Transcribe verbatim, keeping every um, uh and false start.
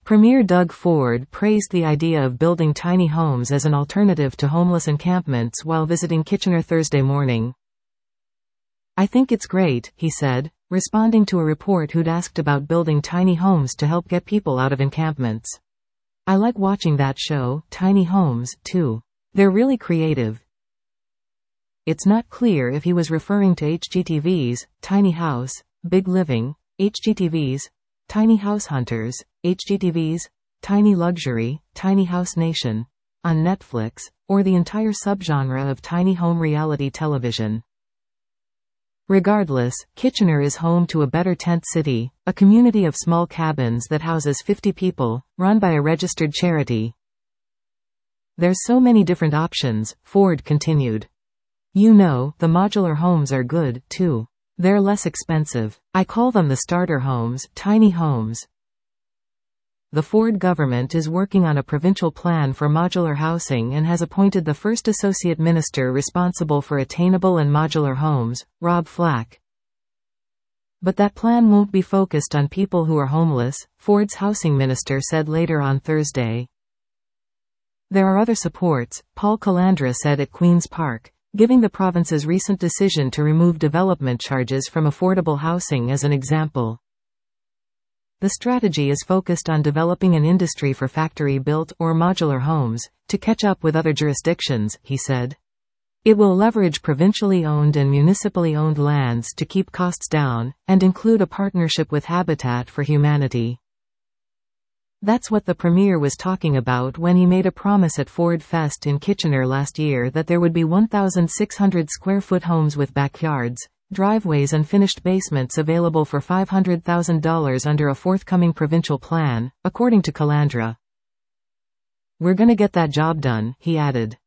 Premier Doug Ford praised the idea of building tiny homes as an alternative to homeless encampments while visiting Kitchener Thursday morning. "I think it's great," he said, responding to a report who'd asked about building tiny homes to help get people out of encampments. "I like watching that show, Tiny Homes, too. They're really creative." It's not clear if he was referring to H G T V's Tiny House, Big Living, H G T V's Tiny House Hunters, H G T V's Tiny Luxury, Tiny House Nation, on Netflix, or the entire subgenre of tiny home reality television. Regardless, Kitchener is home to a Better Tent City, a community of small cabins that houses fifty people, run by a registered charity. "There's so many different options," Ford continued. "You know, the modular homes are good, too. They're less expensive. I call them the starter homes, tiny homes." The Ford government is working on a provincial plan for modular housing and has appointed the first associate minister responsible for attainable and modular homes, Rob Flack. But that plan won't be focused on people who are homeless, Ford's housing minister said later on Thursday. There are other supports, Paul Calandra said at Queen's Park, giving the province's recent decision to remove development charges from affordable housing as an example. The strategy is focused on developing an industry for factory-built or modular homes, to catch up with other jurisdictions, he said. It will leverage provincially owned and municipally owned lands to keep costs down, and include a partnership with Habitat for Humanity. That's what the Premier was talking about when he made a promise at Ford Fest in Kitchener last year that there would be one thousand six hundred square foot homes with backyards, driveways and finished basements available for five hundred thousand dollars under a forthcoming provincial plan, according to Calandra. "We're gonna get that job done," he added.